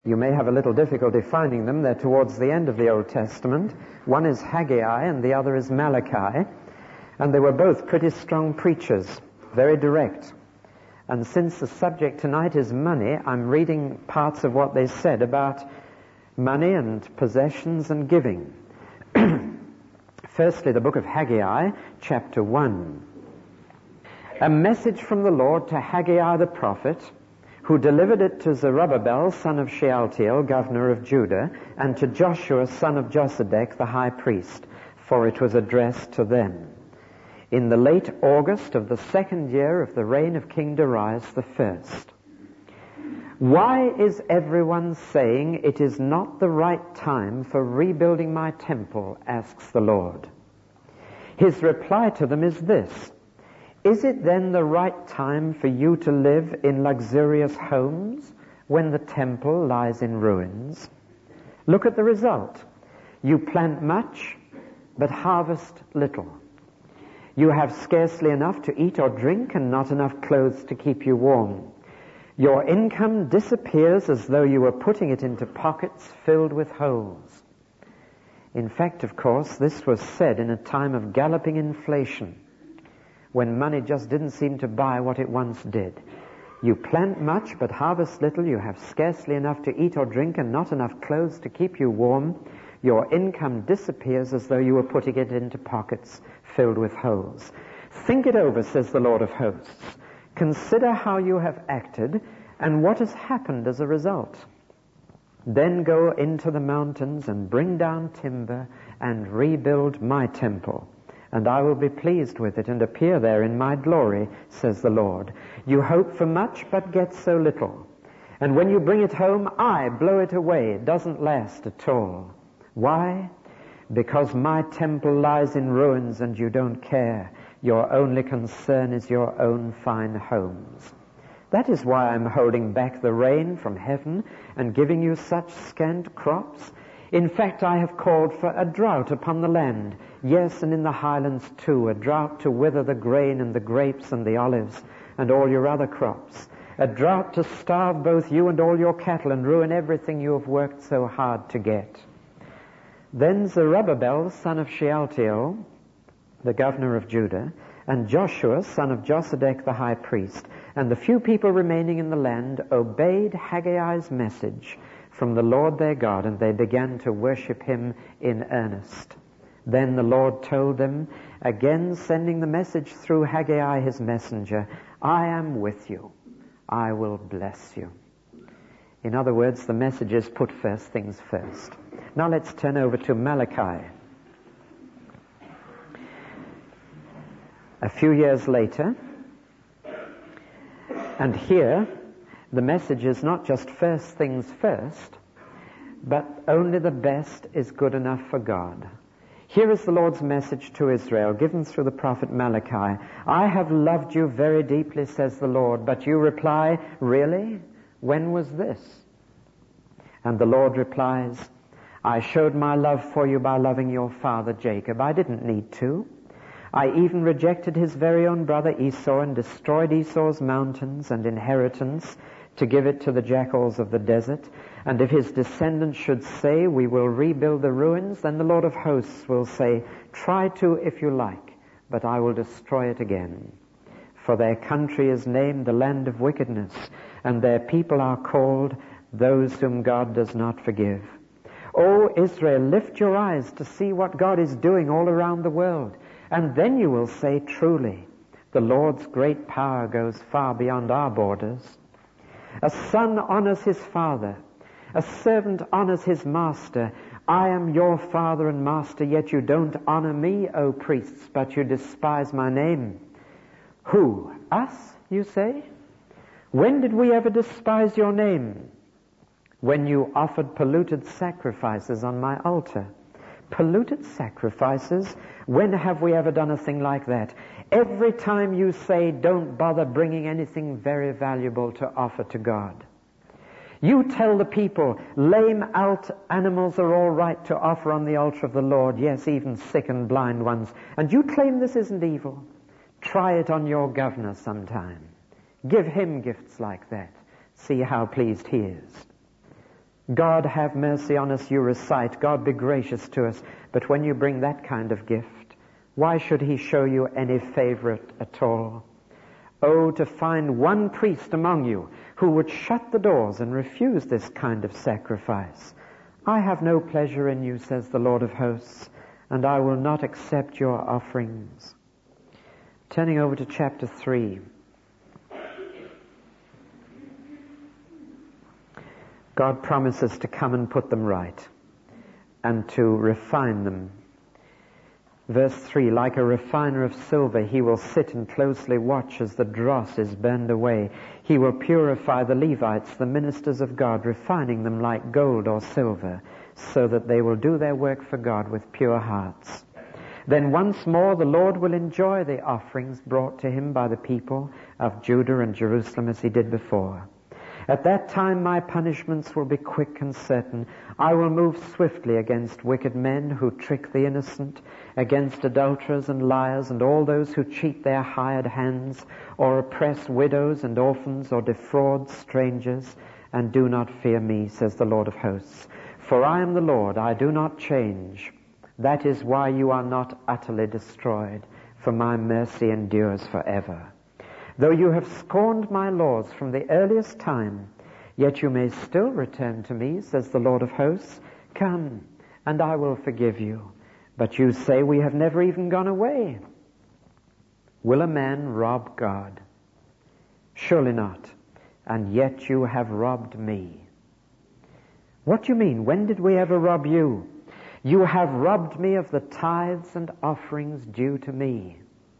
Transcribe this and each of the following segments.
You may have a little difficulty finding them. They're towards the end of the Old Testament. One is Haggai and the other is Malachi. And they were both pretty strong preachers, very direct. And since the subject tonight is money, I'm reading parts of what they said about money and possessions and giving. Firstly, the book of Haggai, chapter 1. A message from the Lord to Haggai the prophet, who delivered it to Zerubbabel, son of Shealtiel, governor of Judah, and to Joshua, son of Josedek, the high priest, for it was addressed to them. In the late August of the second year of the reign of King Darius the first. Why is everyone saying it is not the right time for rebuilding my temple, asks the Lord. His reply to them is this: is it then the right time for you to live in luxurious homes when the temple lies in ruins? Look at the result. You plant much, but harvest little. You have scarcely enough to eat or drink and not enough clothes to keep you warm. Your income disappears as though you were putting it into pockets filled with holes. In fact, of course, this was said in a time of galloping inflation, when money just didn't seem to buy what it once did. You plant much but harvest little, you have scarcely enough to eat or drink and not enough clothes to keep you warm. Your income disappears as though you were putting it into pockets filled with holes. Think it over, says the Lord of hosts. Consider how you have acted and what has happened as a result. Then go into the mountains and bring down timber and rebuild my temple, and I will be pleased with it and appear there in my glory, says the Lord. You hope for much, but get so little. And when you bring it home, I blow it away. It doesn't last at all. Why? Because my temple lies in ruins and you don't care. Your only concern is your own fine homes. That is why I'm holding back the rain from heaven and giving you such scant crops. In fact, I have called for a drought upon the land. Yes, and in the highlands too, a drought to wither the grain and the grapes and the olives and all your other crops. A drought to starve both you and all your cattle and ruin everything you have worked so hard to get. Then Zerubbabel, son of Shealtiel, the governor of Judah, and Joshua, son of Josedek, the high priest, and the few people remaining in the land obeyed Haggai's message from the Lord their God, and they began to worship him in earnest. Then the Lord told them, again sending the message through Haggai his messenger, I am with you. I will bless you. In other words, the message is put first things first. Now let's turn over to Malachi. A few years later, and here the message is not just first things first, but only the best is good enough for God. Here is the Lord's message to Israel, given through the prophet Malachi. I have loved you very deeply, says the Lord, but you reply, really? When was this? And the Lord replies, I showed my love for you by loving your father Jacob. I didn't need to. I even rejected his very own brother Esau and destroyed Esau's mountains and inheritance to give it to the jackals of the desert. And if his descendants should say, we will rebuild the ruins, then the Lord of hosts will say, try to if you like, but I will destroy it again. For their country is named the land of wickedness, and their people are called those whom God does not forgive. O Israel, lift your eyes to see what God is doing all around the world. And then you will say, truly, the Lord's great power goes far beyond our borders. A son honors his father. A servant honors his master. I am your father and master, yet you don't honor me, O priests, but you despise my name. Who? Us, you say? When did we ever despise your name? When you offered polluted sacrifices on my altar. Polluted sacrifices? When have we ever done a thing like that? Every time you say, don't bother bringing anything very valuable to offer to God. You tell the people, lame out animals are all right to offer on the altar of the Lord. Yes, even sick and blind ones. And you claim this isn't evil. Try it on your governor sometime. Give him gifts like that. See how pleased he is. God have mercy on us, you recite. God be gracious to us. But when you bring that kind of gift, why should he show you any favor at all? Oh, to find one priest among you who would shut the doors and refuse this kind of sacrifice. I have no pleasure in you, says the Lord of hosts, and I will not accept your offerings. Turning over to chapter 3. God promises to come and put them right and to refine them. Verse 3, like a refiner of silver, he will sit and closely watch as the dross is burned away. He will purify the Levites, the ministers of God, refining them like gold or silver, so that they will do their work for God with pure hearts. Then once more the Lord will enjoy the offerings brought to him by the people of Judah and Jerusalem as he did before. At that time my punishments will be quick and certain. I will move swiftly against wicked men who trick the innocent, against adulterers and liars and all those who cheat their hired hands, or oppress widows and orphans, or defraud strangers, and do not fear me, says the Lord of hosts. For I am the Lord, I do not change. That is why you are not utterly destroyed, for my mercy endures forever. Though you have scorned my laws from the earliest time, yet you may still return to me, says the Lord of hosts. Come, and I will forgive you. But you say, we have never even gone away. Will a man rob God? Surely not. And yet you have robbed me. What do you mean? When did we ever rob you? You have robbed me of the tithes and offerings due to me.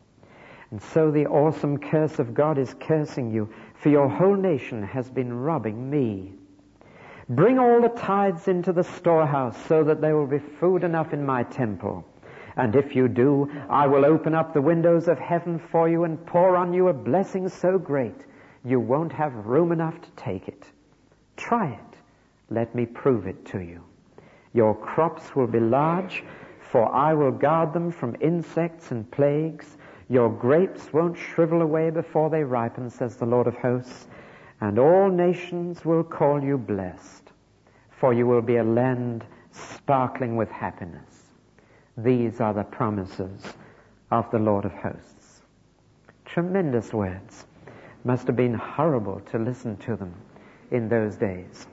And so the awesome curse of God is cursing you, for your whole nation has been robbing me. Bring all the tithes into the storehouse, so that there will be food enough in my temple. And if you do, I will open up the windows of heaven for you and pour on you a blessing so great, you won't have room enough to take it. Try it. Let me prove it to you. Your crops will be large, for I will guard them from insects and plagues. Your grapes won't shrivel away before they ripen, says the Lord of hosts, and all nations will call you blessed, for you will be a land sparkling with happiness. These are the promises of the Lord of hosts. Tremendous words. Must have been horrible to listen to them in those days.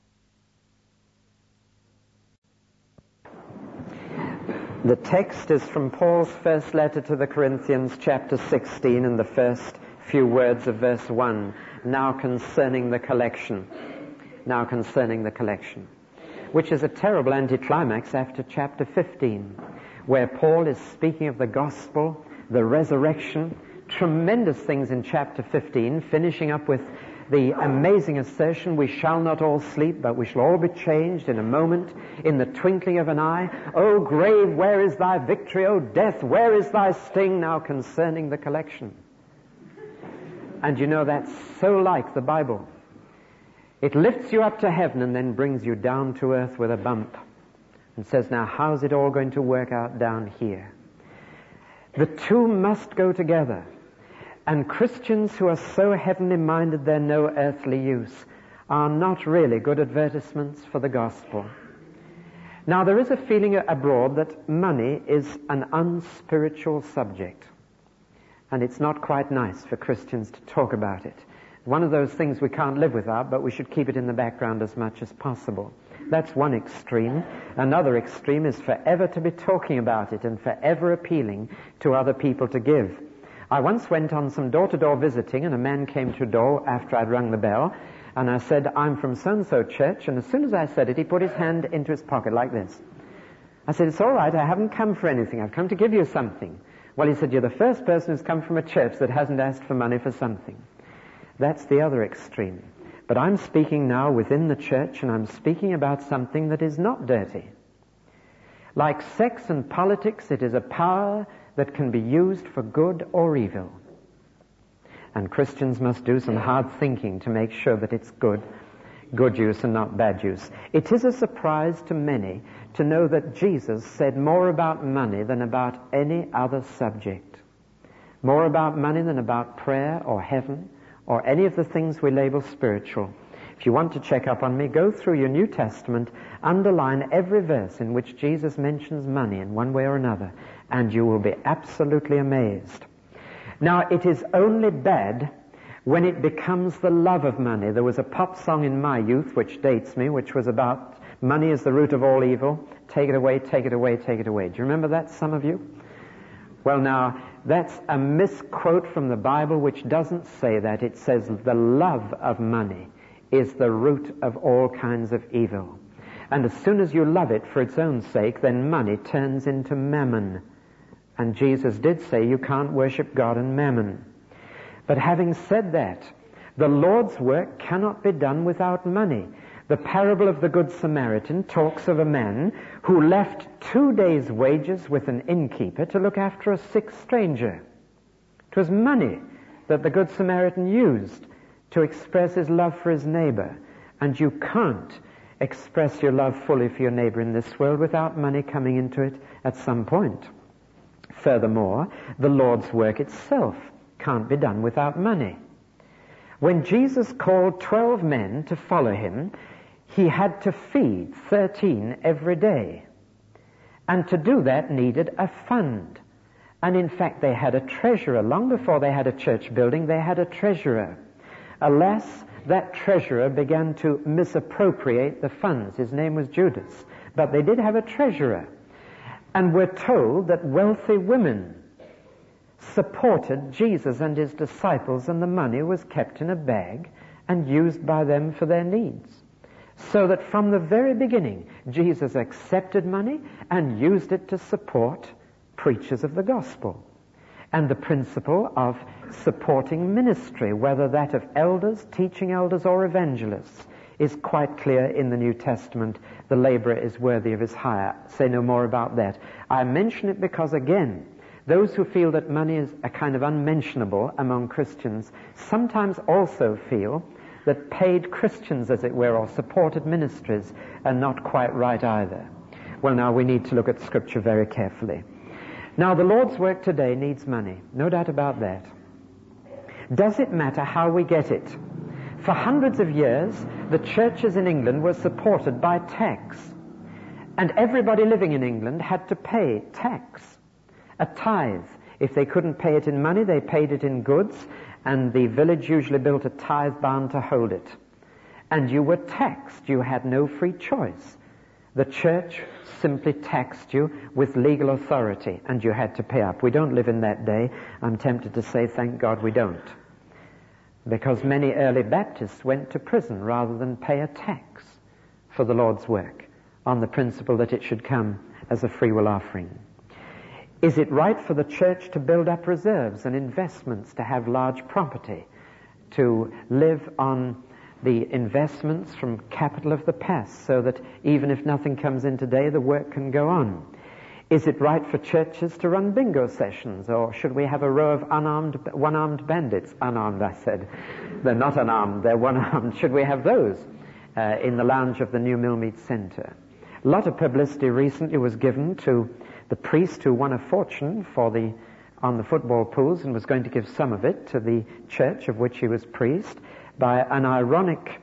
The text is from Paul's first letter to the Corinthians, chapter 16, and the first few words of verse 1. Now concerning the collection. Now concerning the collection. Which is a terrible anticlimax after chapter 15, where Paul is speaking of the gospel, the resurrection, tremendous things in chapter 15, finishing up with the amazing assertion, we shall not all sleep, but we shall all be changed in a moment, in the twinkling of an eye. O grave, where is thy victory? O death, where is thy sting? Now concerning the collection. And you know, that's so like the Bible. It lifts you up to heaven and then brings you down to earth with a bump and says, now how's it all going to work out down here? The two must go together. And Christians who are so heavenly minded they're no earthly use are not really good advertisements for the gospel. Now there is a feeling abroad that money is an unspiritual subject. And it's not quite nice for Christians to talk about it. One of those things we can't live without, but we should keep it in the background as much as possible. That's one extreme. Another extreme is forever to be talking about it and forever appealing to other people to give. I once went on some door-to-door visiting, and a man came to the door after I'd rung the bell, and I said, I'm from so-and-so church, and as soon as I said it, he put his hand into his pocket like this. I said, it's all right, I haven't come for anything, I've come to give you something. Well, he said, you're the first person who's come from a church that hasn't asked for money for something. That's the other extreme. But I'm speaking now within the church, and I'm speaking about something that is not dirty. Like sex and politics, it is a power that can be used for good or evil. And Christians must do some hard thinking to make sure that it's good use and not bad use. It is a surprise to many to know that Jesus said more about money than about any other subject. More about money than about prayer or heaven or any of the things we label spiritual. If you want to check up on me, go through your New Testament, underline every verse in which Jesus mentions money in one way or another, and you will be absolutely amazed. Now, it is only bad when it becomes the love of money. There was a pop song in my youth, which dates me, which was about money is the root of all evil. Take it away, take it away, take it away. Do you remember that, some of you? Well, now, that's a misquote from the Bible which doesn't say that. It says the love of money is the root of all kinds of evil. And as soon as you love it for its own sake, then money turns into mammon. And Jesus did say you can't worship God and mammon. But having said that, the Lord's work cannot be done without money. The parable of the Good Samaritan talks of a man who left 2 days' wages with an innkeeper to look after a sick stranger. It was money that the Good Samaritan used to express his love for his neighbor. And you can't express your love fully for your neighbor in this world without money coming into it at some point. Furthermore, the Lord's work itself can't be done without money. When Jesus called 12 men to follow him, he had to feed 13 every day. And to do that needed a fund. And in fact, they had a treasurer. Long before they had a church building, they had a treasurer. Alas, that treasurer began to misappropriate the funds. His name was Judas. But they did have a treasurer. And we're told that wealthy women supported Jesus and his disciples, and the money was kept in a bag and used by them for their needs. So that from the very beginning, Jesus accepted money and used it to support preachers of the gospel. And the principle of supporting ministry, whether that of elders, teaching elders, or evangelists, is quite clear in the New Testament. The laborer is worthy of his hire. Say no more about that. I mention it because, again, those who feel that money is a kind of unmentionable among Christians sometimes also feel that paid Christians, as it were, or supported ministries are not quite right either. Well, now we need to look at Scripture very carefully. Now, the Lord's work today needs money. No doubt about that. Does it matter how we get it? For hundreds of years, the churches in England were supported by tax. And everybody living in England had to pay tax, a tithe. If they couldn't pay it in money, they paid it in goods, and the village usually built a tithe barn to hold it. And you were taxed. You had no free choice. The church simply taxed you with legal authority, and you had to pay up. We don't live in that day. I'm tempted to say, thank God we don't. Because many early Baptists went to prison rather than pay a tax for the Lord's work on the principle that it should come as a free will offering. Is it right for the church to build up reserves and investments, to have large property, to live on the investments from capital of the past so that even if nothing comes in today, the work can go on? Is it right for churches to run bingo sessions, or should we have a row of one-armed bandits? Unarmed, I said. They're not unarmed, they're one-armed. Should we have those in the lounge of the New Millmead Centre? A lot of publicity recently was given to the priest who won a fortune on the football pools and was going to give some of it to the church of which he was priest. By an ironic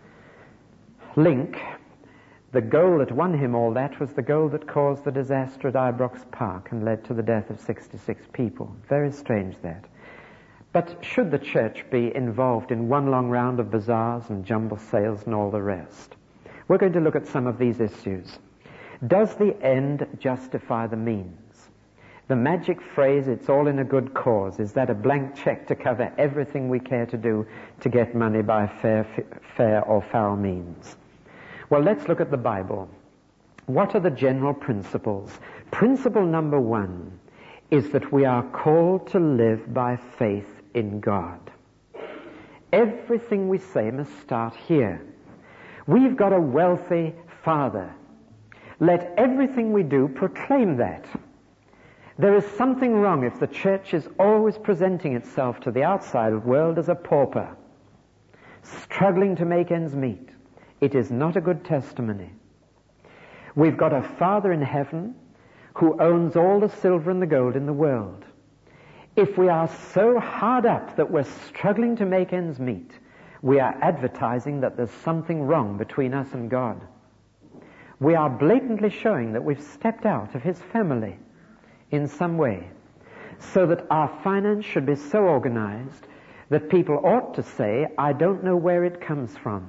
link, the goal that won him all that was the goal that caused the disaster at Ibrox Park and led to the death of 66 people. Very strange, that. But should the church be involved in one long round of bazaars and jumble sales and all the rest? We're going to look at some of these issues. Does the end justify the means? The magic phrase, it's all in a good cause, is that a blank check to cover everything we care to do to get money by fair or foul means? Well, let's look at the Bible. What are the general principles? Principle number 1 is that we are called to live by faith in God. Everything we say must start here. We've got a wealthy Father. Let everything we do proclaim that. There is something wrong if the church is always presenting itself to the outside world as a pauper, struggling to make ends meet. It is not a good testimony. We've got a Father in heaven who owns all the silver and the gold in the world. If we are so hard up that we're struggling to make ends meet, we are advertising that there's something wrong between us and God. We are blatantly showing that we've stepped out of His family in some way, so that our finance should be so organized that people ought to say, I don't know where it comes from.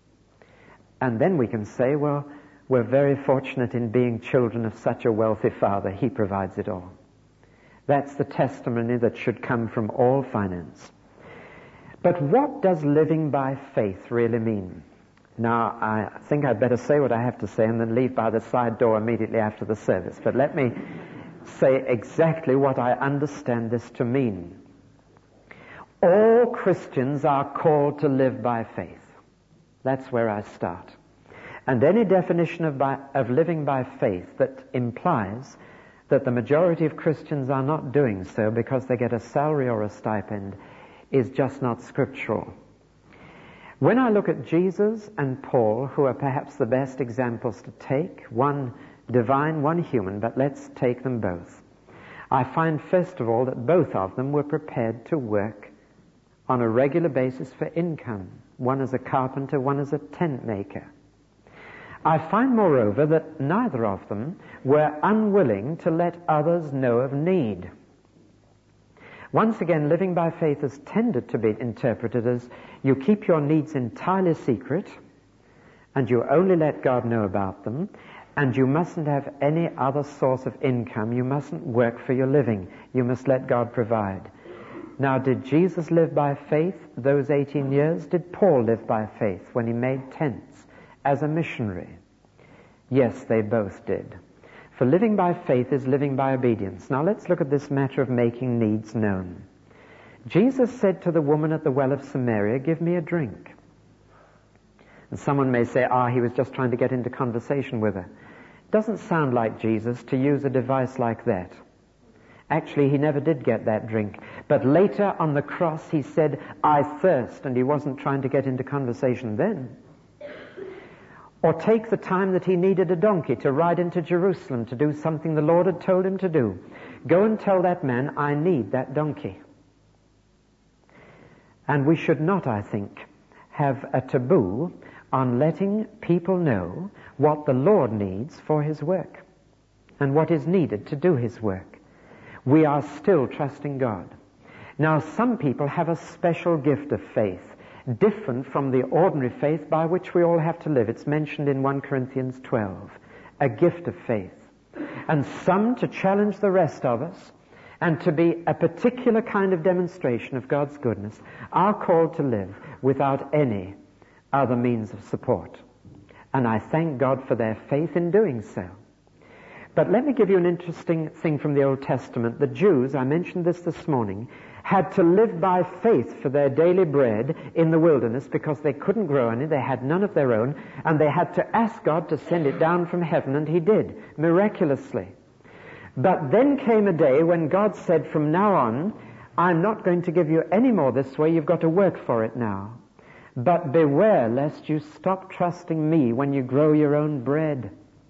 And then we can say, well, we're very fortunate in being children of such a wealthy Father. He provides it all. That's the testimony that should come from all finance. But what does living by faith really mean? Now, I think I'd better say what I have to say and then leave by the side door immediately after the service. But let me say exactly what I understand this to mean. All Christians are called to live by faith. That's where I start. And any definition of living by faith that implies that the majority of Christians are not doing so because they get a salary or a stipend is just not scriptural. When I look at Jesus and Paul, who are perhaps the best examples to take, one divine, one human, but let's take them both, I find first of all that both of them were prepared to work on a regular basis for income. One as a carpenter, one as a tent maker. I find, moreover, that neither of them were unwilling to let others know of need. Once again, living by faith has tended to be interpreted as you keep your needs entirely secret, and you only let God know about them, and you mustn't have any other source of income. You mustn't work for your living. You must let God provide. Now, did Jesus live by faith those 18 years? Did Paul live by faith when he made tents as a missionary? Yes, they both did. For living by faith is living by obedience. Now let's look at this matter of making needs known. Jesus said to the woman at the well of Samaria, give me a drink. And someone may say, he was just trying to get into conversation with her. It doesn't sound like Jesus to use a device like that. Actually, he never did get that drink. But later on the cross, he said, I thirst, and he wasn't trying to get into conversation then. Or take the time that he needed a donkey to ride into Jerusalem to do something the Lord had told him to do. Go and tell that man, I need that donkey. And we should not, I think, have a taboo on letting people know what the Lord needs for His work and what is needed to do His work. We are still trusting God. Now, some people have a special gift of faith, different from the ordinary faith by which we all have to live. It's mentioned in 1 Corinthians 12, a gift of faith. And some, to challenge the rest of us, and to be a particular kind of demonstration of God's goodness, are called to live without any other means of support. And I thank God for their faith in doing so. But let me give you an interesting thing from the Old Testament. The Jews, I mentioned this morning, had to live by faith for their daily bread in the wilderness because they couldn't grow any, they had none of their own, and they had to ask God to send it down from heaven, and He did, miraculously. But then came a day when God said, from now on, I'm not going to give you any more this way, you've got to work for it now. But beware lest you stop trusting me when you grow your own bread.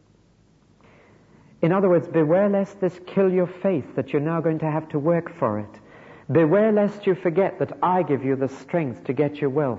In other words, beware lest this kill your faith, that you're now going to have to work for it. Beware lest you forget that I give you the strength to get your wealth.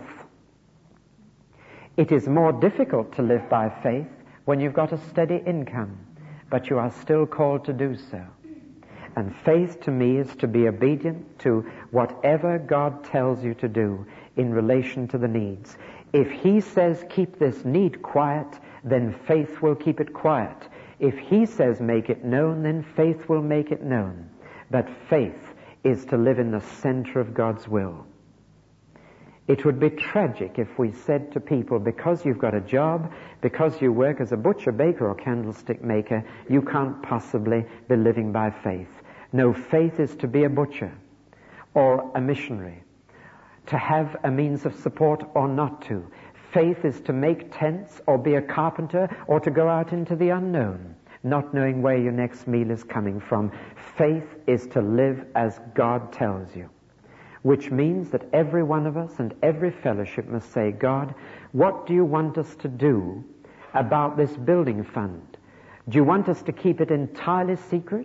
It is more difficult to live by faith when you've got a steady income, but you are still called to do so. And faith to me is to be obedient to whatever God tells you to do in relation to the needs. If He says keep this need quiet, then faith will keep it quiet. If He says make it known, then faith will make it known. But faith is to live in the center of God's will. It would be tragic if we said to people, because you've got a job, because you work as a butcher, baker, or candlestick maker, you can't possibly be living by faith. No, faith is to be a butcher or a missionary, to have a means of support or not to. Faith is to make tents or be a carpenter or to go out into the unknown, not knowing where your next meal is coming from. Faith is to live as God tells you, which means that every one of us and every fellowship must say, God, what do you want us to do about this building fund? Do you want us to keep it entirely secret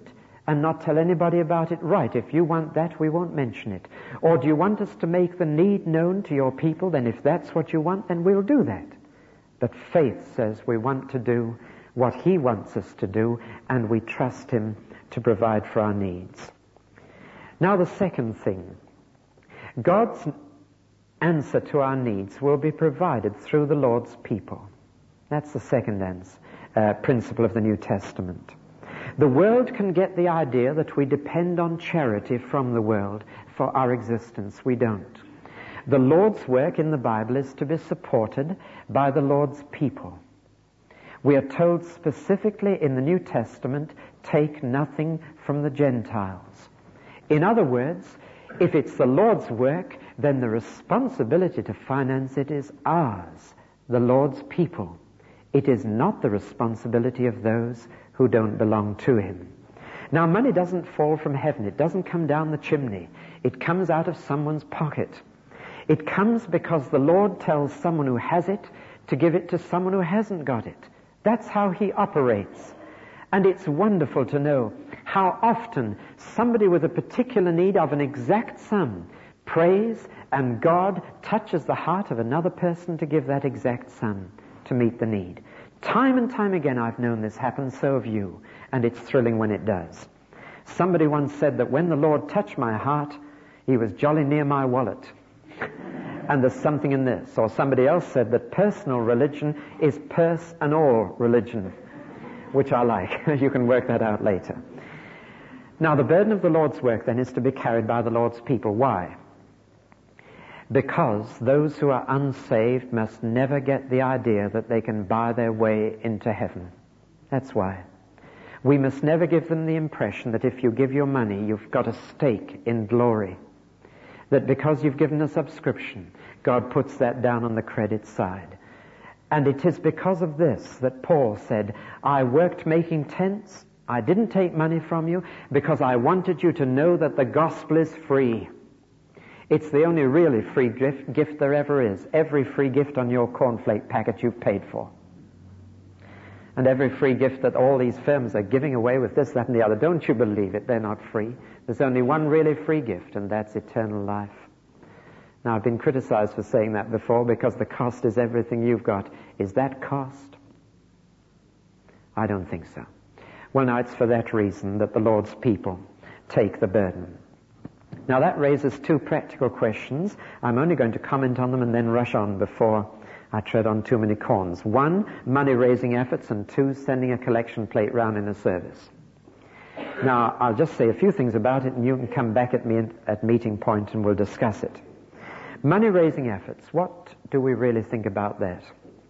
and not tell anybody about it? Right, if you want that, we won't mention it. Or do you want us to make the need known to your people? Then if that's what you want, then we'll do that. But faith says we want to do what he wants us to do, and we trust him to provide for our needs. Now the second thing, God's answer to our needs will be provided through the Lord's people. That's the second principle of the New Testament. The world can get the idea that we depend on charity from the world for our existence. We don't. The Lord's work in the Bible is to be supported by the Lord's people. We are told specifically in the New Testament, take nothing from the Gentiles. In other words, if it's the Lord's work, then the responsibility to finance it is ours, the Lord's people. It is not the responsibility of those who don't belong to him. Now, money doesn't fall from heaven. It doesn't come down the chimney. It comes out of someone's pocket. It comes because the Lord tells someone who has it to give it to someone who hasn't got it. That's how he operates. And it's wonderful to know how often somebody with a particular need of an exact sum prays, and God touches the heart of another person to give that exact sum to meet the need. Time and time again I've known this happen, so have you, and it's thrilling when it does. Somebody once said that when the Lord touched my heart, he was jolly near my wallet. And there's something in this. Or somebody else said that personal religion is purse and all religion, which I like. You can work that out later. Now, the burden of the Lord's work then is to be carried by the Lord's people. Why? Because those who are unsaved must never get the idea that they can buy their way into heaven. That's why. We must never give them the impression that if you give your money, you've got a stake in glory. That because you've given a subscription, God puts that down on the credit side. And it is because of this that Paul said, I worked making tents. I didn't take money from you because I wanted you to know that the gospel is free. It's the only really free gift there ever is. Every free gift on your cornflake packet you've paid for. And every free gift that all these firms are giving away with this, that, and the other. Don't you believe it? They're not free. There's only one really free gift, and that's eternal life. Now, I've been criticized for saying that before because the cost is everything you've got. Is that cost? I don't think so. Well, now, it's for that reason that the Lord's people take the burden. Now, that raises two practical questions. I'm only going to comment on them and then rush on before I tread on too many corns. One, money-raising efforts, and two, sending a collection plate round in a service. Now, I'll just say a few things about it, and you can come back at me at meeting point and we'll discuss it. Money-raising efforts, what do we really think about that?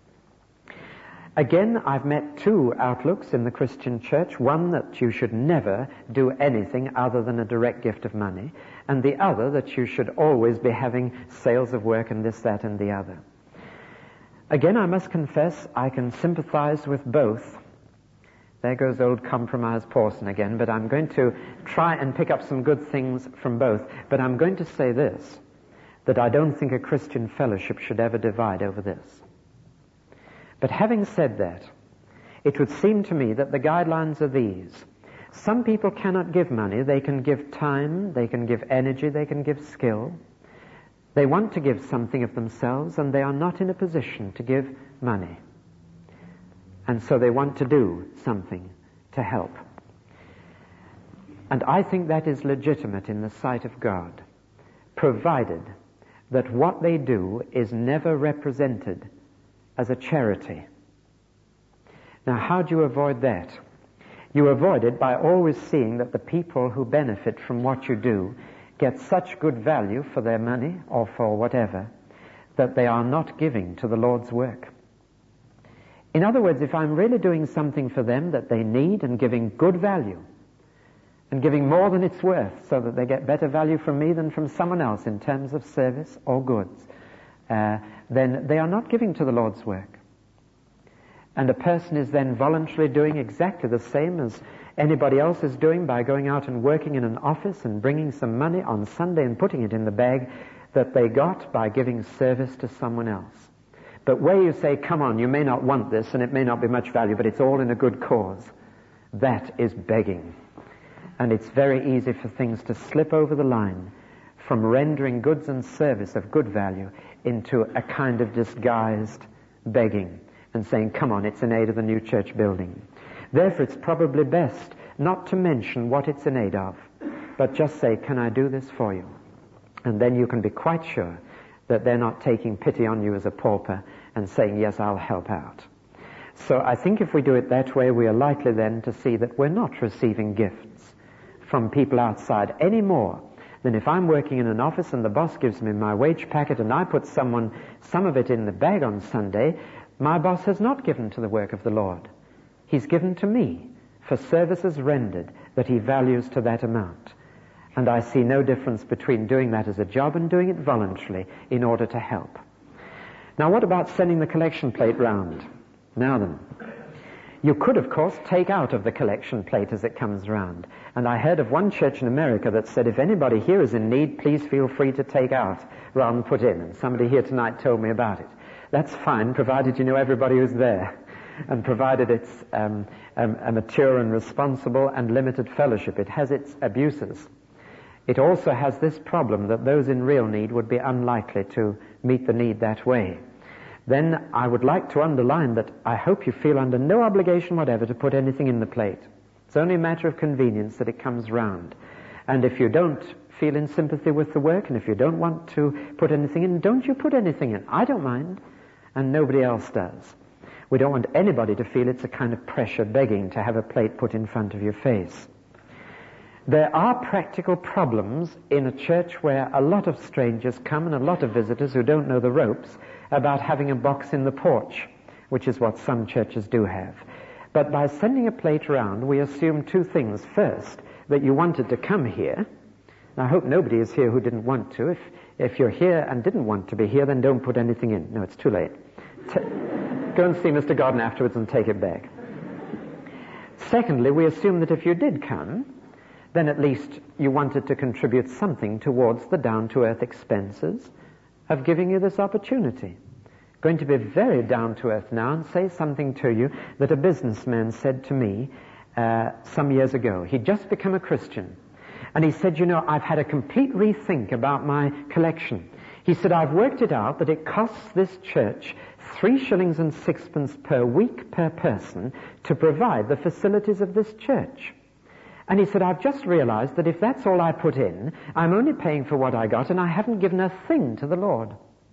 Again, I've met two outlooks in the Christian church. One, that you should never do anything other than a direct gift of money, and the other, that you should always be having sales of work and this, that, and the other. Again, I must confess, I can sympathize with both. There goes old compromise Pawson again, but I'm going to try and pick up some good things from both. But I'm going to say this, that I don't think a Christian fellowship should ever divide over this. But having said that, it would seem to me that the guidelines are these. Some people cannot give money. They can give time, they can give energy, they can give skill. They want to give something of themselves, and they are not in a position to give money. And so they want to do something to help. And I think that is legitimate in the sight of God, provided that what they do is never represented as a charity. Now, how do you avoid that? You avoid it by always seeing that the people who benefit from what you do get such good value for their money or for whatever that they are not giving to the Lord's work. In other words, if I'm really doing something for them that they need and giving good value and giving more than it's worth so that they get better value from me than from someone else in terms of service or goods, then they are not giving to the Lord's work. And a person is then voluntarily doing exactly the same as anybody else is doing by going out and working in an office and bringing some money on Sunday and putting it in the bag that they got by giving service to someone else. But where you say, come on, you may not want this and it may not be much value, but it's all in a good cause, that is begging. And it's very easy for things to slip over the line from rendering goods and service of good value into a kind of disguised begging and saying, come on, it's in aid of the new church building. Therefore, it's probably best not to mention what it's in aid of, but just say, can I do this for you? And then you can be quite sure that they're not taking pity on you as a pauper and saying, yes, I'll help out. So I think if we do it that way, we are likely then to see that we're not receiving gifts from people outside any more than if I'm working in an office and the boss gives me my wage packet and I put some of it in the bag on Sunday. My boss has not given to the work of the Lord. He's given to me for services rendered that he values to that amount. And I see no difference between doing that as a job and doing it voluntarily in order to help. Now, what about sending the collection plate round? Now then, you could, of course, take out of the collection plate as it comes round. And I heard of one church in America that said, if anybody here is in need, please feel free to take out rather than put in. And somebody here tonight told me about it. That's fine, provided you know everybody who's there, and provided it's a mature and responsible and limited fellowship. It has its abuses. It also has this problem that those in real need would be unlikely to meet the need that way. Then I would like to underline that I hope you feel under no obligation whatever to put anything in the plate. It's only a matter of convenience that it comes round. And if you don't feel in sympathy with the work, and if you don't want to put anything in, don't you put anything in. I don't mind, and nobody else does. We don't want anybody to feel it's a kind of pressure begging to have a plate put in front of your face. There are practical problems in a church where a lot of strangers come and a lot of visitors who don't know the ropes about having a box in the porch, which is what some churches do have. But by sending a plate around, we assume two things. First, that you wanted to come here. And I hope nobody is here who didn't want to. If you're here and didn't want to be here, then don't put anything in. No, it's too late. Go and see Mr. Godden afterwards and take it back. Secondly, we assume that if you did come, then at least you wanted to contribute something towards the down-to-earth expenses of giving you this opportunity. Going to be very down-to-earth now and say something to you that a businessman said to me some years ago. He'd just become a Christian. And he said, you know, I've had a complete rethink about my collection. He said, I've worked it out that it costs this church 3 shillings and 6pence per week per person to provide the facilities of this church. And he said, I've just realized that if that's all I put in, I'm only paying for what I got and I haven't given a thing to the Lord.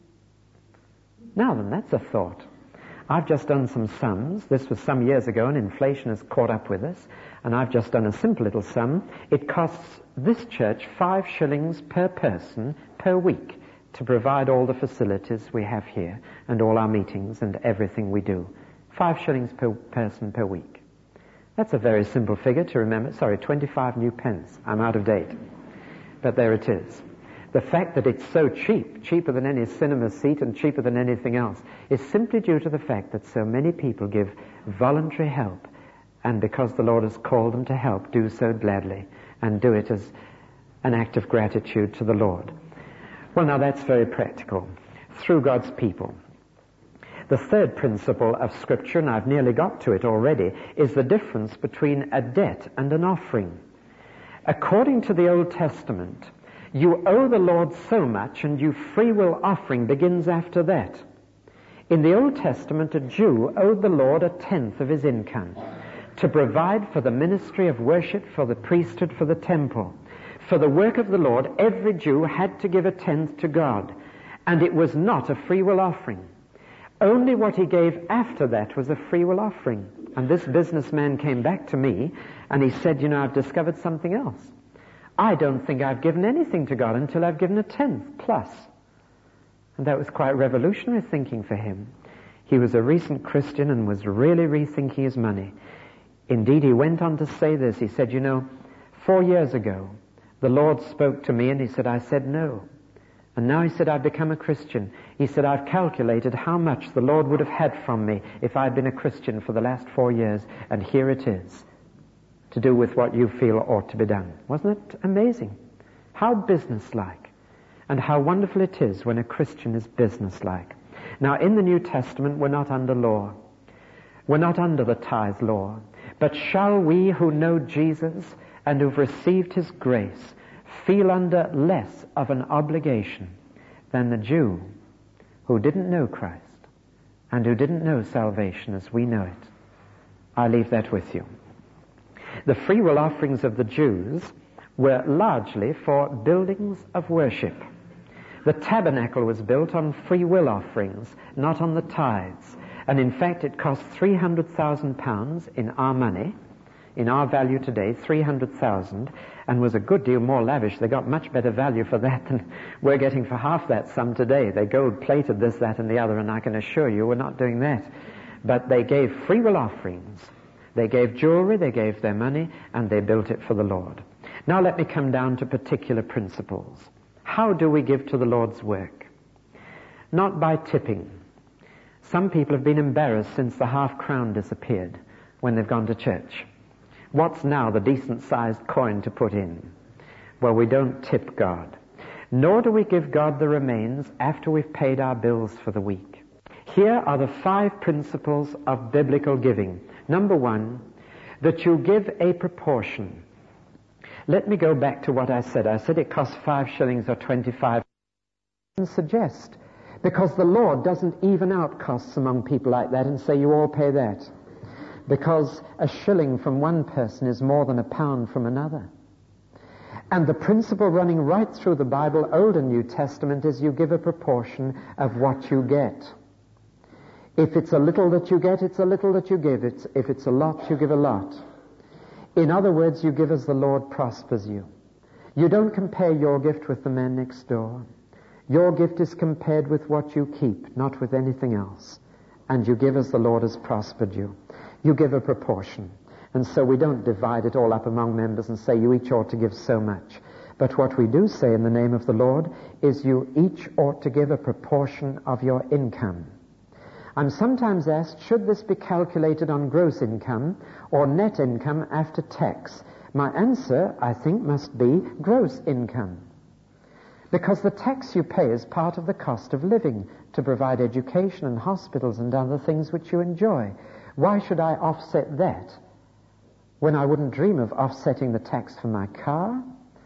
Now then, that's a thought. I've just done some sums. This was some years ago and inflation has caught up with us. And I've just done a simple little sum. It costs this church 5 shillings per person per week to provide all the facilities we have here and all our meetings and everything we do. 5 shillings per person per week. That's a very simple figure to remember. 25 new pence. I'm out of date. But there it is. The fact that it's so cheap, cheaper than any cinema seat and cheaper than anything else, is simply due to the fact that so many people give voluntary help, and because the Lord has called them to help, do so gladly and do it as an act of gratitude to the Lord. Well, now that's very practical. Through God's people. The third principle of Scripture, and I've nearly got to it already, is the difference between a debt and an offering. According to the Old Testament, you owe the Lord so much, and your free will offering begins after that. In the Old Testament, a Jew owed the Lord 1/10 of his income to provide for the ministry of worship, for the priesthood, for the temple. For the work of the Lord, every Jew had to give 1/10 to God, and it was not a free will offering. Only what he gave after that was a free will offering. And this businessman came back to me and he said, you know, I've discovered something else. I don't think I've given anything to God until I've given 1/10 plus. And that was quite revolutionary thinking for him. He was a recent Christian and was really rethinking his money. Indeed, he went on to say this. He said, you know, 4 years ago, the Lord spoke to me and he said, I said no. And now he said, I've become a Christian. He said, I've calculated how much the Lord would have had from me if I'd been a Christian for the last 4 years. And here it is, to do with what you feel ought to be done. Wasn't it amazing? How businesslike. And how wonderful it is when a Christian is businesslike. Now, in the New Testament, we're not under law. We're not under the tithe law. But shall we who know Jesus and who've received his grace feel under less of an obligation than the Jew who didn't know Christ and who didn't know salvation as we know it. I leave that with you. The free will offerings of the Jews were largely for buildings of worship. The tabernacle was built on free will offerings, not on the tithes. And in fact, it cost £300,000 in our money, in our value today, 300,000, and was a good deal more lavish. They got much better value for that than we're getting for half that sum today. They gold-plated this, that, and the other, and I can assure you we're not doing that. But they gave free will offerings. They gave jewelry, they gave their money, and they built it for the Lord. Now let me come down to particular principles. How do we give to the Lord's work? Not by tipping. Some people have been embarrassed since the half-crown disappeared when they've gone to church. What's now the decent-sized coin to put in? Well, we don't tip God. Nor do we give God the remains after we've paid our bills for the week. Here are the 5 principles of biblical giving. Number 1, that you give a proportion. Let me go back to what I said. I said it costs 5 shillings or 25. And suggest, because the Lord doesn't even out costs among people like that and say you all pay that. Because a shilling from one person is more than a pound from another. And the principle running right through the Bible, Old and New Testament, is you give a proportion of what you get. If it's a little that you get, it's a little that you give. If it's a lot, you give a lot. In other words, you give as the Lord prospers you. You don't compare your gift with the man next door. Your gift is compared with what you keep, not with anything else. And you give as the Lord has prospered you. You give a proportion. And so we don't divide it all up among members and say you each ought to give so much. But what we do say in the name of the Lord is you each ought to give a proportion of your income. I'm sometimes asked, should this be calculated on gross income or net income after tax? My answer, I think, must be gross income. Because the tax you pay is part of the cost of living to provide education and hospitals and other things which you enjoy. Why should I offset that when I wouldn't dream of offsetting the tax for my car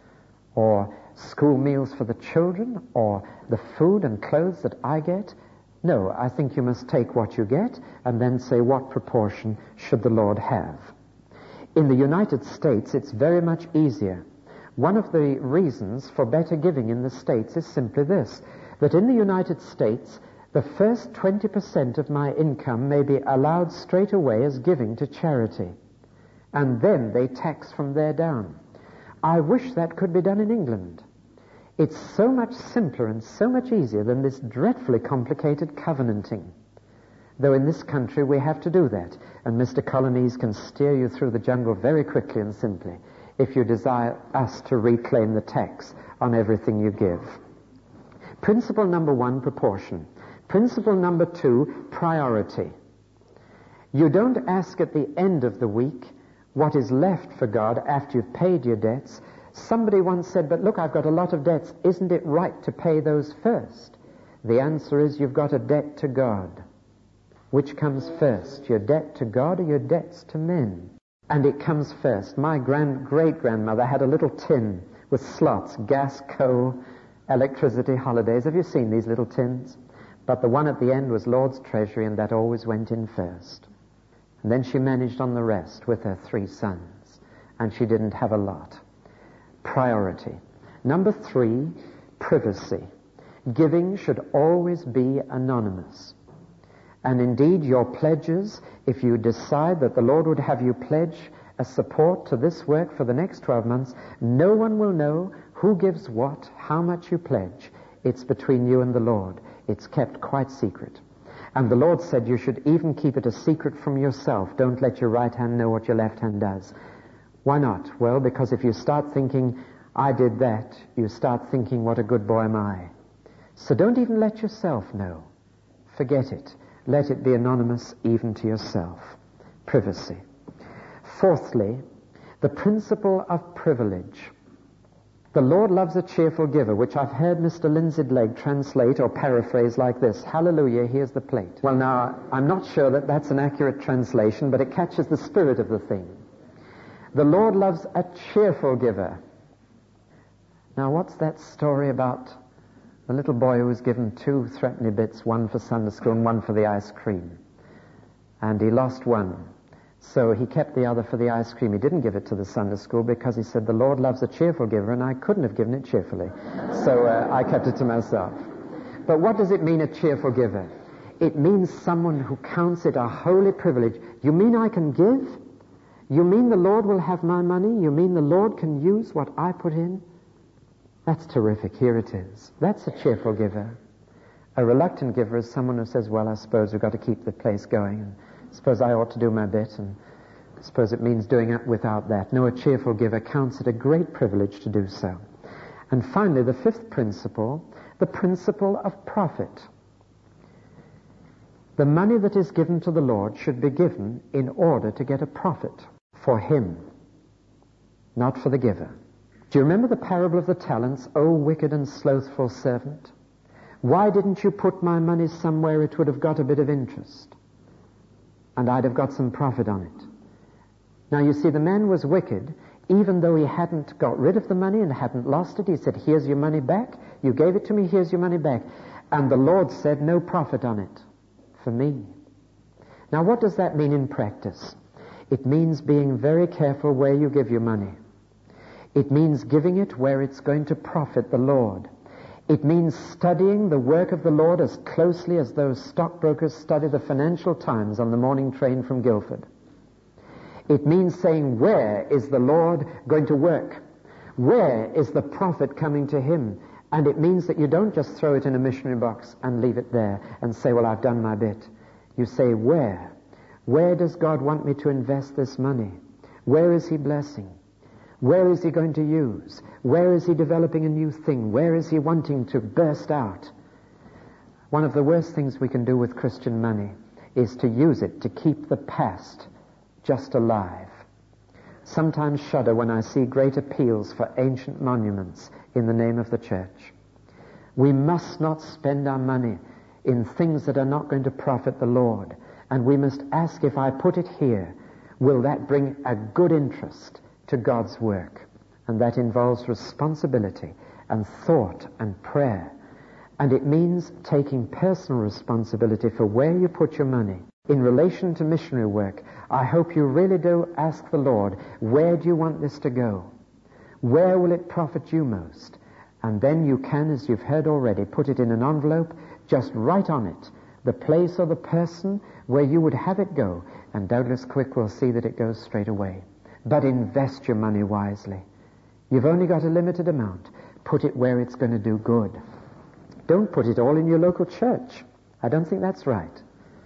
or school meals for the children or the food and clothes that I get? No, I think you must take what you get and then say what proportion should the Lord have. In the United States, it's very much easier. One of the reasons for better giving in the States is simply this, that in the United States, the first 20% of my income may be allowed straight away as giving to charity, and then they tax from there down. I wish that could be done in England. It's so much simpler and so much easier than this dreadfully complicated covenanting. Though in this country we have to do that, and Mr. Colonies can steer you through the jungle very quickly and simply if you desire us to reclaim the tax on everything you give. Principle number 1, proportion. Principle number 2, priority. You don't ask at the end of the week what is left for God after you've paid your debts. Somebody once said, but look, I've got a lot of debts. Isn't it right to pay those first? The answer is you've got a debt to God. Which comes first, your debt to God or your debts to men? And it comes first. My great-grandmother had a little tin with slots, gas, coal, electricity, holidays. Have you seen these little tins? But the one at the end was Lord's treasury, and that always went in first. And then she managed on the rest with her 3 sons, and she didn't have a lot. Priority. Number 3, privacy. Giving should always be anonymous. And indeed, your pledges, if you decide that the Lord would have you pledge a support to this work for the next 12 months, no one will know who gives what, how much you pledge. It's between you and the Lord. It's kept quite secret. And the Lord said you should even keep it a secret from yourself. Don't let your right hand know what your left hand does. Why not? Well, because if you start thinking, I did that, you start thinking, what a good boy am I. So don't even let yourself know. Forget it. Let it be anonymous even to yourself. Privacy. Fourthly, the principle of privilege. The Lord loves a cheerful giver, which I've heard Mr. Lindsay Legg translate or paraphrase like this: hallelujah, here's the plate. Well, now, I'm not sure that that's an accurate translation, but it catches the spirit of the thing. The Lord loves a cheerful giver. Now, what's that story about the little boy who was given 2 threepenny bits, one for Sunday school and one for the ice cream? And he lost one. So he kept the other for the ice cream. He didn't give it to the Sunday school because he said, the Lord loves a cheerful giver, and I couldn't have given it cheerfully. So I kept it to myself. But what does it mean, a cheerful giver? It means someone who counts it a holy privilege. You mean I can give? You mean the Lord will have my money? You mean the Lord can use what I put in? That's terrific. Here it is. That's a cheerful giver. A reluctant giver is someone who says, well, I suppose we've got to keep the place going, and I suppose I ought to do my bit, and I suppose it means doing it without that. No, a cheerful giver counts it a great privilege to do so. And finally, the 5th principle, the principle of profit. The money that is given to the Lord should be given in order to get a profit for Him, not for the giver. Do you remember the parable of the talents? O wicked and slothful servant, why didn't you put my money somewhere it would have got a bit of interest, and I'd have got some profit on it? Now you see, the man was wicked, even though he hadn't got rid of the money and hadn't lost it. He said, here's your money back. You gave it to me, here's your money back. And the Lord said, no profit on it for me. Now what does that mean in practice? It means being very careful where you give your money. It means giving it where it's going to profit the Lord. It means studying the work of the Lord as closely as those stockbrokers study the Financial Times on the morning train from Guildford. It means saying, where is the Lord going to work? Where is the profit coming to Him? And it means that you don't just throw it in a missionary box and leave it there and say, well, I've done my bit. You say, where? Where does God want me to invest this money? Where is He blessing? Where is He going to use? Where is He developing a new thing? Where is He wanting to burst out? One of the worst things we can do with Christian money is to use it to keep the past just alive. Sometimes shudder when I see great appeals for ancient monuments in the name of the church. We must not spend our money in things that are not going to profit the Lord. And we must ask, if I put it here, will that bring a good interest to God's work? And that involves responsibility and thought and prayer. And it means taking personal responsibility for where you put your money. In relation to missionary work, I hope you really do ask the Lord, where do you want this to go? Where will it profit you most? And then you can, as you've heard already, put it in an envelope, just write on it the place or the person where you would have it go, and doubtless Quick will see that it goes straight away. But invest your money wisely. You've only got a limited amount. Put it where it's going to do good. Don't put it all in your local church. I don't think that's right.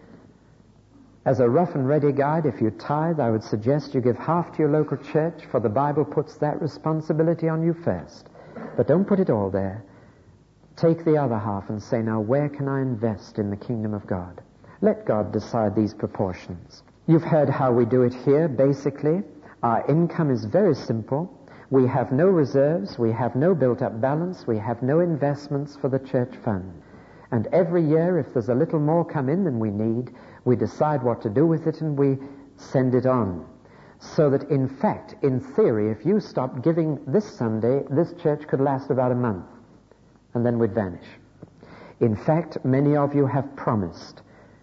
As a rough and ready guide, if you tithe, I would suggest you give half to your local church, for the Bible puts that responsibility on you first. But don't put it all there. Take the other half and say, now where can I invest in the kingdom of God? Let God decide these proportions. You've heard how we do it here. Basically, our income is very simple. We have no reserves. We have no built-up balance. We have no investments for the church fund. And every year, if there's a little more come in than we need, we decide what to do with it and we send it on. So that, in fact, in theory, if you stopped giving this Sunday, this church could last about a month, and then we'd vanish. In fact, many of you have promised,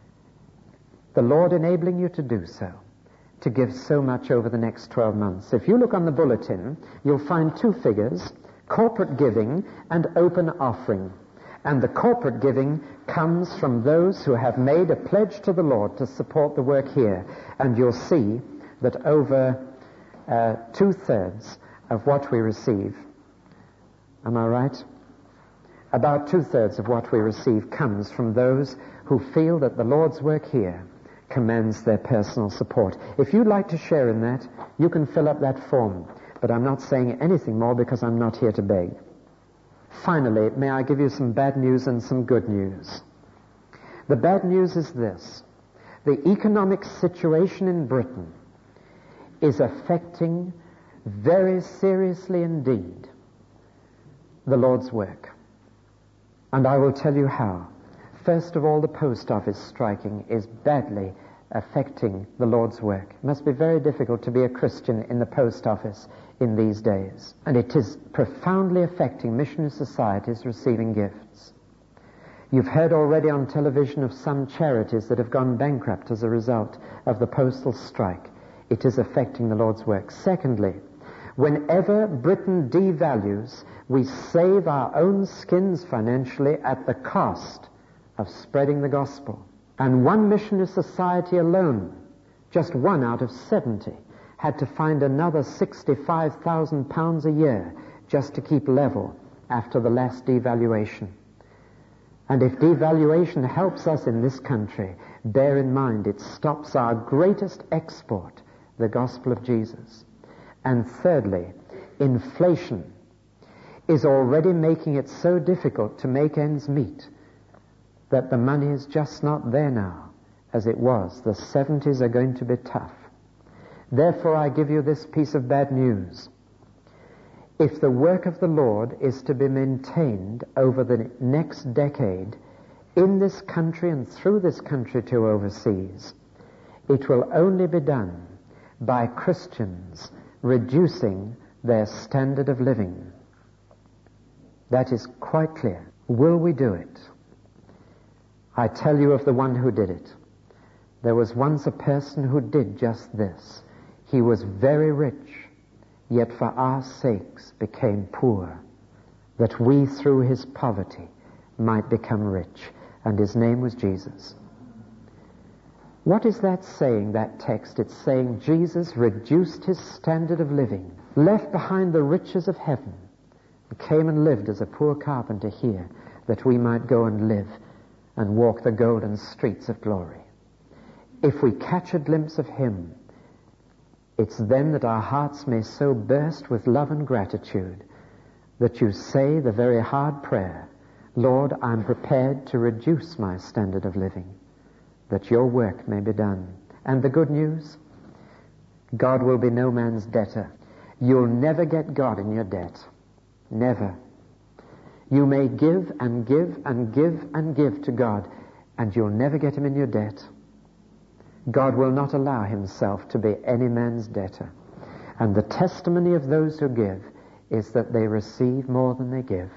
the Lord enabling you to do so, to give so much over the next 12 months. If you look on the bulletin, you'll find 2 figures, corporate giving and open offering. And the corporate giving comes from those who have made a pledge to the Lord to support the work here. And you'll see that over 2/3 of what we receive, am I right? About 2/3 of what we receive comes from those who feel that the Lord's work here commands their personal support. If you'd like to share in that, you can fill up that form. But I'm not saying anything more because I'm not here to beg. Finally, may I give you some bad news and some good news? The bad news is this. The economic situation in Britain is affecting very seriously indeed the Lord's work. And I will tell you how. First of all, the post office striking is badly affecting the Lord's work. It must be very difficult to be a Christian in the post office in these days. And it is profoundly affecting missionary societies receiving gifts. You've heard already on television of some charities that have gone bankrupt as a result of the postal strike. It is affecting the Lord's work. Secondly, whenever Britain devalues, we save our own skins financially at the cost of spreading the gospel. And one missionary society alone, just one out of 70, had to find another £65,000 a year just to keep level after the last devaluation. And if devaluation helps us in this country, bear in mind it stops our greatest export, the gospel of Jesus. And thirdly, inflation is already making it so difficult to make ends meet that the money is just not there now as it was. The 70s are going to be tough. Therefore, I give you this piece of bad news. If the work of the Lord is to be maintained over the next decade in this country and through this country to overseas, it will only be done by Christians reducing their standard of living. That is quite clear. Will we do it? I tell you of the one who did it. There was once a person who did just this. He was very rich, yet for our sakes became poor, that we through his poverty might become rich. And his name was Jesus. What is that saying, that text? It's saying Jesus reduced his standard of living, left behind the riches of heaven, and came and lived as a poor carpenter here, that we might go and live and walk the golden streets of glory. If we catch a glimpse of him, it's then that our hearts may so burst with love and gratitude that you say the very hard prayer, Lord, I'm prepared to reduce my standard of living, that your work may be done. And the good news, God will be no man's debtor. You'll never get God in your debt. Never. You may give and give and give and give to God, and you'll never get him in your debt. God will not allow himself to be any man's debtor. And the testimony of those who give is that they receive more than they give.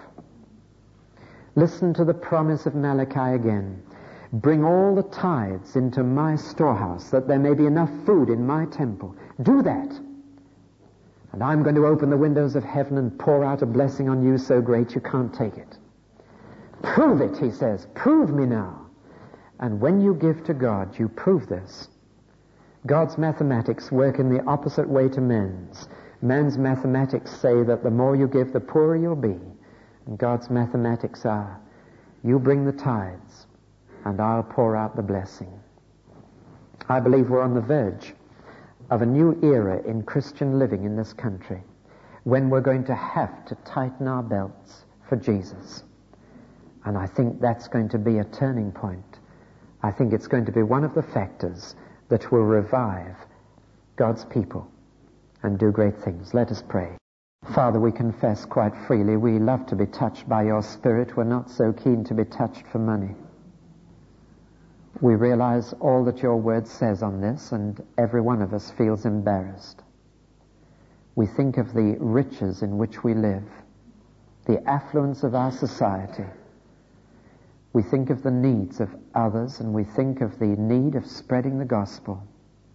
Listen to the promise of Malachi again. Bring all the tithes into my storehouse, that there may be enough food in my temple. Do that. And I'm going to open the windows of heaven and pour out a blessing on you so great you can't take it. Prove it, he says. Prove me now. And when you give to God, you prove this. God's mathematics work in the opposite way to men's. Man's mathematics say that the more you give, the poorer you'll be. And God's mathematics are, you bring the tithes, and I'll pour out the blessing. I believe we're on the verge of a new era in Christian living in this country, when we're going to have to tighten our belts for Jesus. And I think that's going to be a turning point. I think it's going to be one of the factors that will revive God's people and do great things. Let us pray. Father, we confess quite freely we love to be touched by your Spirit. We're not so keen to be touched for money. We realize all that your word says on this, and every one of us feels embarrassed. We think of the riches in which we live, the affluence of our society. We think of the needs of others, and we think of the need of spreading the gospel,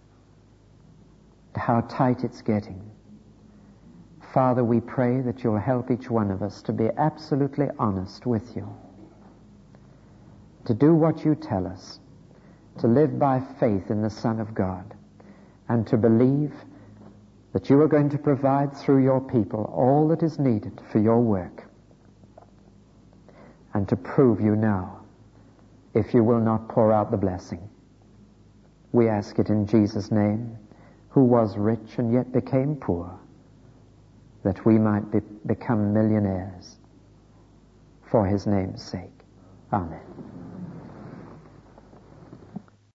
how tight it's getting. Father, we pray that you'll help each one of us to be absolutely honest with you, to do what you tell us, to live by faith in the Son of God, and to believe that you are going to provide through your people all that is needed for your work, and to prove you now, if you will not pour out the blessing. We ask it in Jesus' name, who was rich and yet became poor, that we might become millionaires for his name's sake. Amen.